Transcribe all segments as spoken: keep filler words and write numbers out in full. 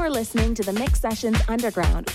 You're listening to the Mix Sessions Underground.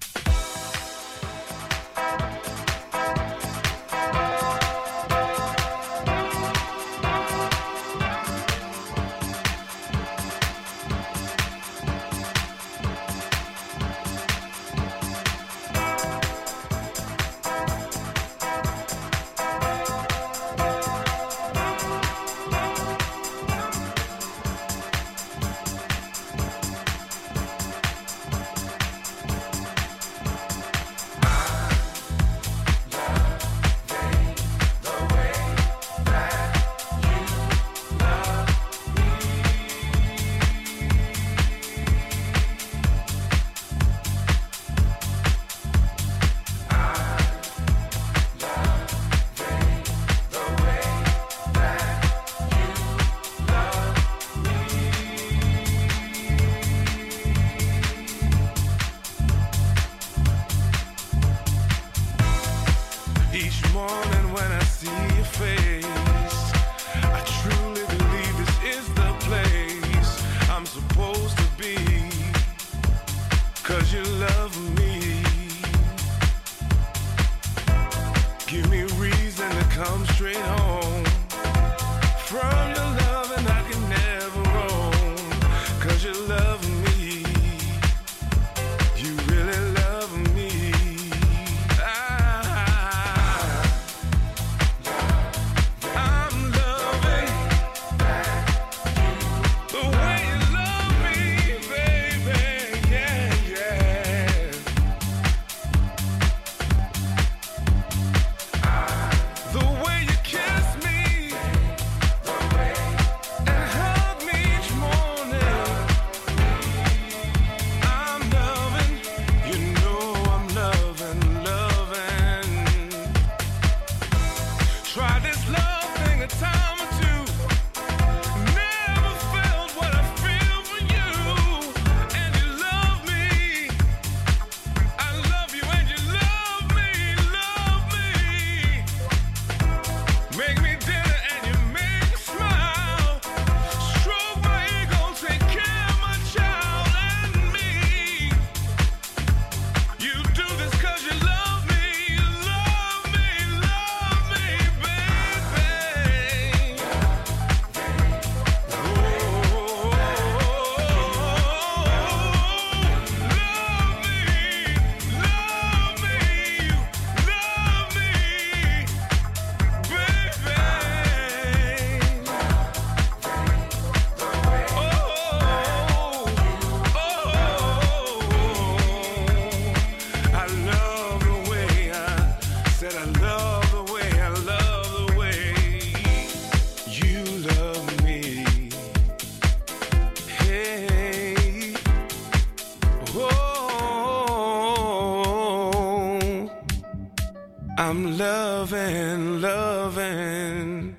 I'm loving, loving.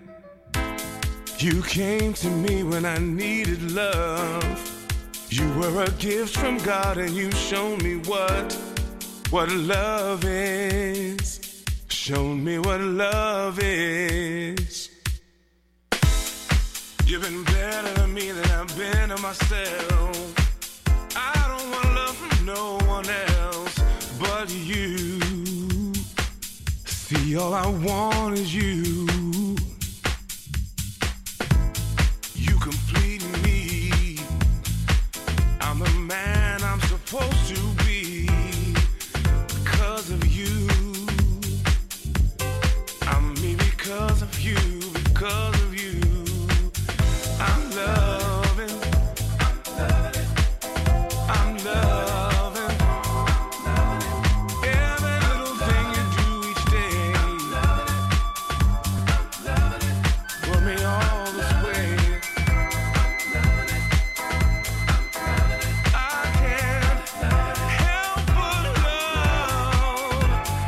You came to me when I needed love. You were a gift from God and you showed me what, what love is. Showed me what love is. You've been better to me than I've been to myself. I don't want love from no one else but you. See, all I want is you. You complete me. I'm the man I'm supposed to be because of you. I'm me because of you, because of you. I'm loving, I'm loving, I'm loving every little thing you do each day. I'm loving, I'm loving, put me all this way. I'm loving, I can't help but love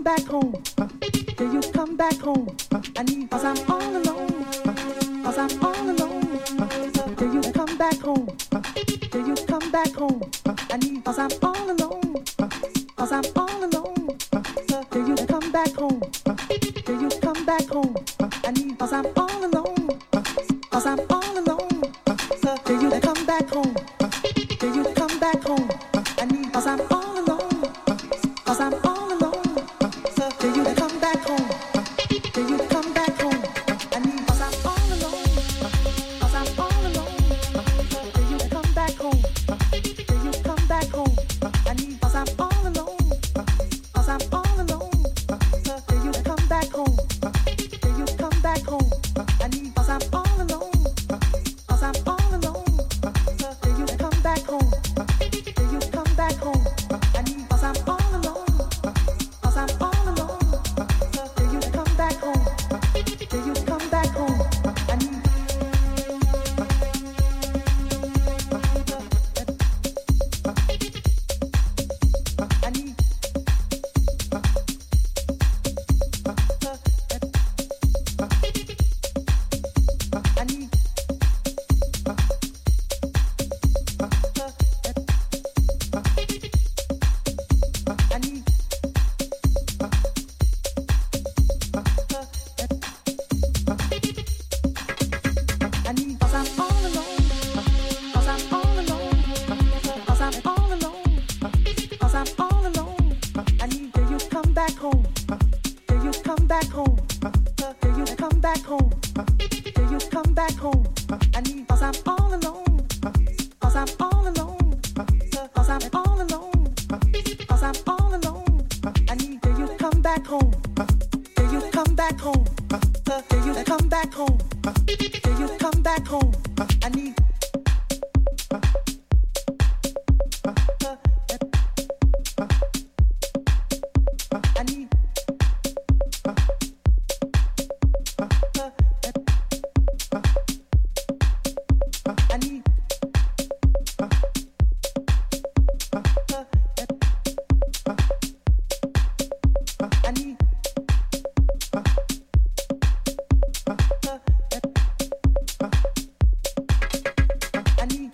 back home? Will you come back home? I need, cause I'm all alone. Cause I'm all alone. Will you come back home? Will you come back home? I need, cause I'm all alone. Cause I'm all alone. Will you come back home? Will you come back home? I need, cause I'm all alone. Cause I'm all alone. Will you come back home? Will you come back home? I need, cause I'm all alone. Cause I'm all alone. Will you come back home? Will you come back home? I need, cause I'm all alone. Cause I'm all alone. Will you come back home? Will you come back home? I need, cause I'm all alone. Cause I'm all alone. Will you come back home? Will you come back home? I need, cause I'm all alone. Cause I'm all alone. Will you come back home? Will you come back home? I need, cause I'm all alone. Cause I'm all alone. Will you come back home? Will you come back home? I need. I need. I need. I need. I need, cause I'm all alone. Cause I'm all alone. Cause I'm all alone. Cause I'm all alone. I need, will you come back home? Will you come back home? Will you come back home? Will you come back home? I need, cause I'm all alone. Cause I'm all alone. Cause I'm all alone. Cause I'm all alone. I need, will you come back home? Will you come back home? Will you come back home? Will you come back home? I need. I need. I need. I need. I need.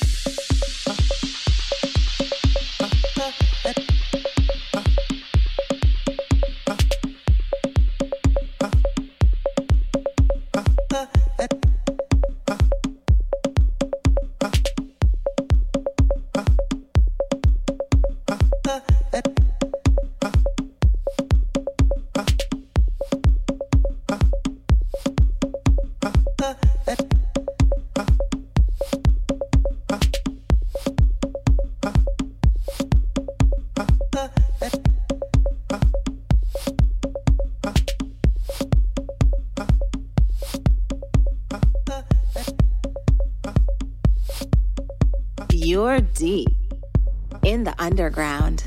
You're deep in the underground.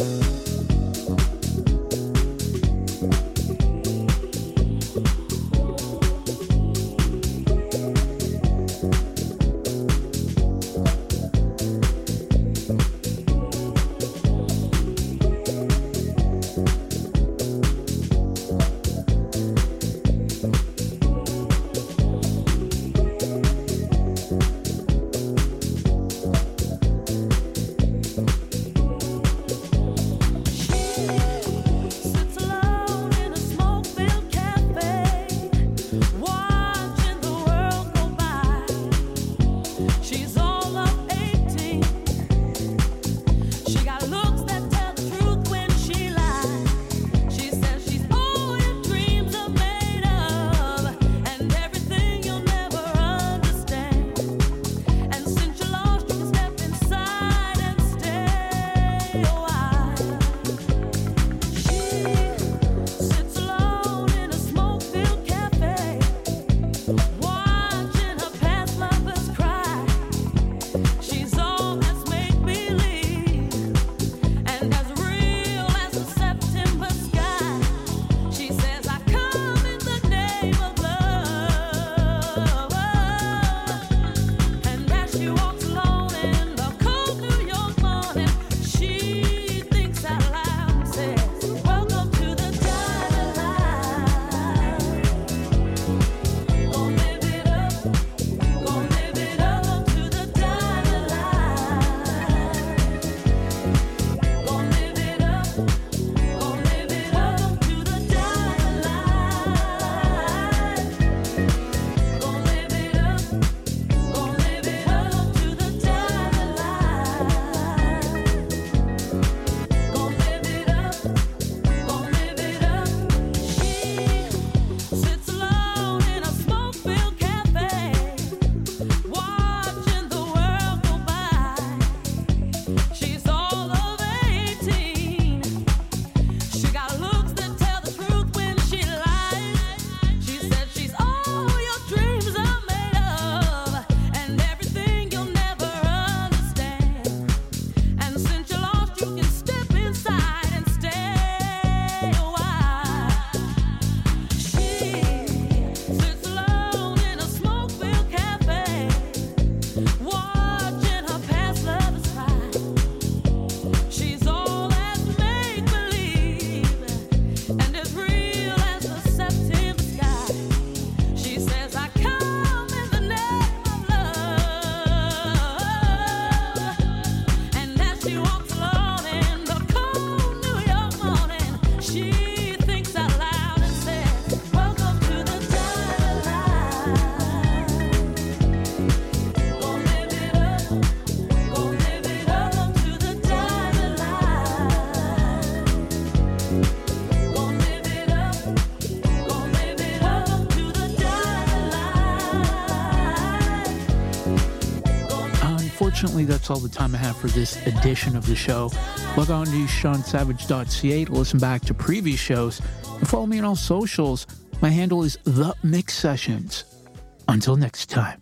Unfortunately, that's all the time I have for this edition of the show. Log on to sean savage dot c a to listen back to previous shows and follow me on all socials. My handle is The Mix Sessions. Until next time.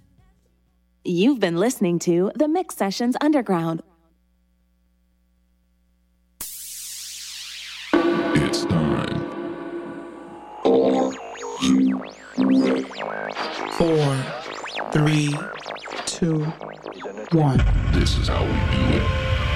You've been listening to The Mix Sessions Underground. It's time. Are you ready? Four, three, two, one. This is how we do it.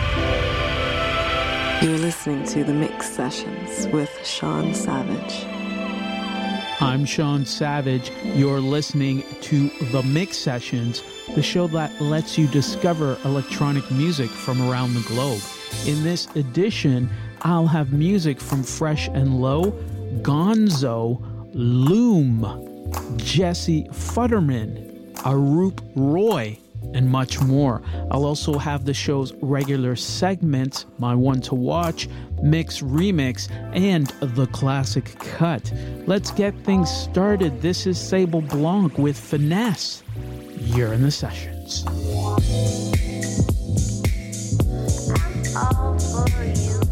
You're listening to The Mix Sessions with Sean Savage. I'm Sean Savage. You're listening to The Mix Sessions, the show that lets you discover electronic music from around the globe. In this edition, I'll have music from Fresh and Low, Gonzo, Loom, Jesse Futterman, Arup Roy, and much more. I'll also have the show's regular segments, My One to Watch, Mix Remix, and The Classic Cut. Let's get things started. This is Sable Blanc with Finesse. You're in the sessions. All for you.